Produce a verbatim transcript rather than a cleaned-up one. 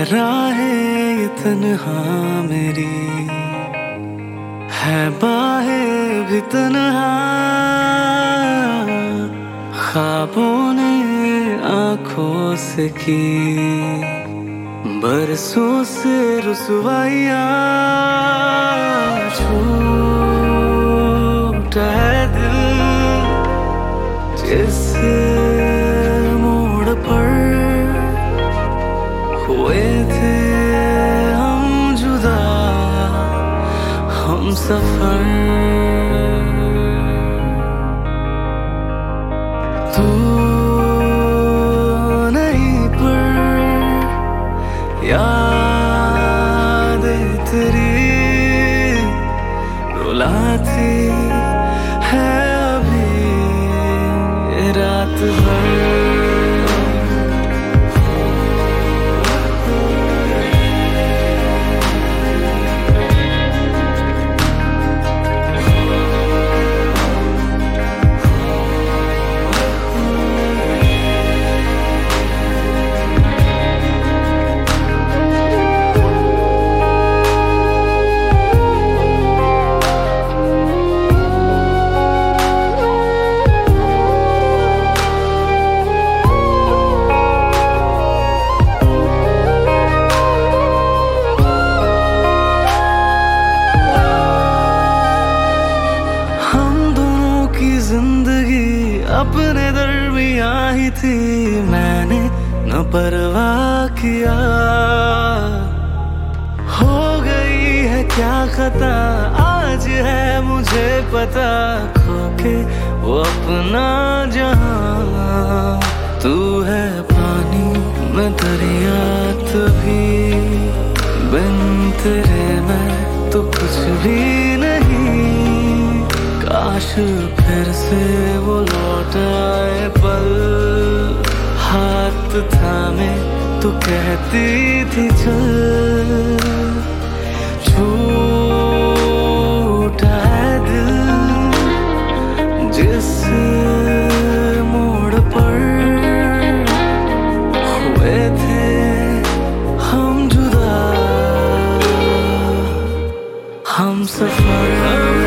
राहें ये तन्हा मेरी है, बाहें भी तन्हा। ख्वाबों ने आंखों से की बरसों से रुसवाइयाँ। छूटा है दिल जिस मोड़ पर हुए थे हम जुदा, हम सफर। तू नहीं पर यादें तेरी रुलाती है अभी रात भर। जिंदगी अपने दरमियाँ ही थी, मैंने न परवाह किया। हो गई है क्या खता आज है मुझे पता, खो के वो अपना जहां। तू है पानी मैं दरिया तभी, बिन तेरे मैं तो कुछ भी नहीं। काश फिर से वो लौट आए पल, हाथ थामे तू कहती थी चल। छूटा है दिल जिस मोड़ पर हुए थे हम जुदा, हम सफर।